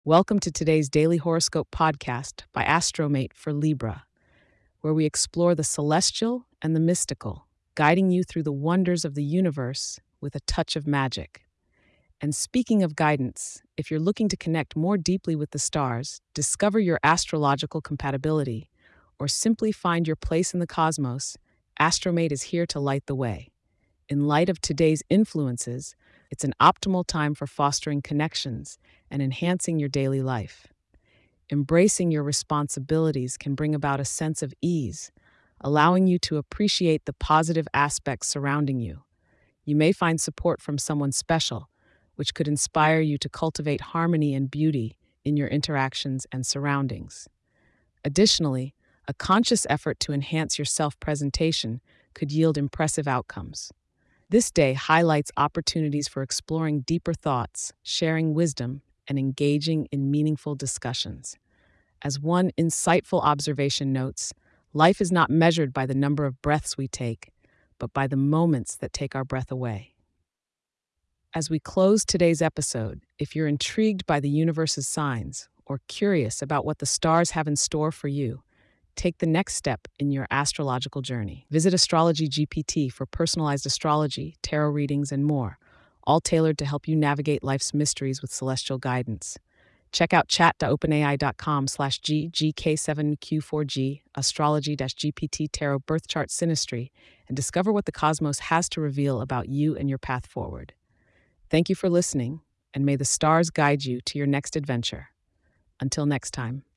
Welcome to today's Daily Horoscope podcast by Astromate for Libra, where we explore the celestial and the mystical, guiding you through the wonders of the universe with a touch of magic. And speaking of guidance, if you're looking to connect more deeply with the stars, discover your astrological compatibility, or simply find your place in the cosmos, Astromate is here to light the way. In light of today's influences, it's an optimal time for fostering connections and enhancing your daily life. Embracing your responsibilities can bring about a sense of ease, allowing you to appreciate the positive aspects surrounding you. You may find support from someone special, which could inspire you to cultivate harmony and beauty in your interactions and surroundings. Additionally, a conscious effort to enhance your self presentation could yield impressive outcomes. This day highlights opportunities for exploring deeper thoughts, sharing wisdom, and engaging in meaningful discussions. As one insightful observation notes, life is not measured by the number of breaths we take, but by the moments that take our breath away. As we close today's episode, if you're intrigued by the universe's signs or curious about what the stars have in store for you, take the next step in your astrological journey. Visit Astrology GPT for personalized astrology, tarot readings, and more, all tailored to help you navigate life's mysteries with celestial guidance. Check out chat.openai.com/GGK7Q4G, Astrology-GPT Tarot Birth Chart Synastry, and discover what the cosmos has to reveal about you and your path forward. Thank you for listening, and may the stars guide you to your next adventure. Until next time.